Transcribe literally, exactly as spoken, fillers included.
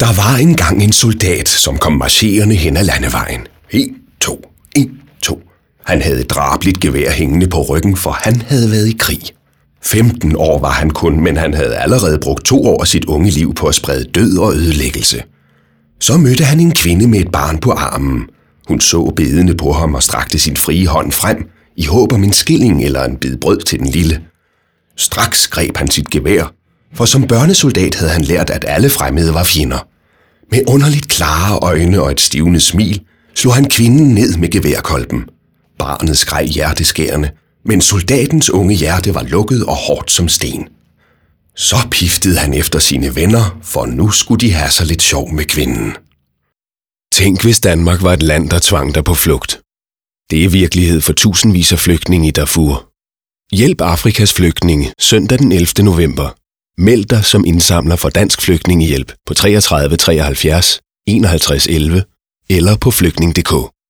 Der var engang en soldat, som kom marcherende hen ad landevejen. En, to, en, to. Han havde et drabeligt gevær hængende på ryggen, for han havde været i krig. femten år var han kun, men han havde allerede brugt to år af sit unge liv på at sprede død og ødelæggelse. Så mødte han en kvinde med et barn på armen. Hun så bedende på ham og strakte sin frie hånd frem, i håb om en skilling eller en bid brød til den lille. Straks greb han sit gevær, for som børnesoldat havde han lært, at alle fremmede var fjender. Med underligt klare øjne og et stivnet smil slog han kvinden ned med geværkolben. Barnet skreg hjerteskærende, men soldatens unge hjerte var lukket og hårdt som sten. Så piftede han efter sine venner, for nu skulle de have sig lidt sjov med kvinden. Tænk, hvis Danmark var et land, der tvang dig på flugt. Det er virkelighed for tusindvis af flygtninge i Darfur. Hjælp Afrikas flygtninge søndag den ellevte november. Meld dig som indsamler for Dansk Flygtningehjælp på treogtredive treoghalvfjerds enoghalvtreds elleve eller på flygtning punktum d k.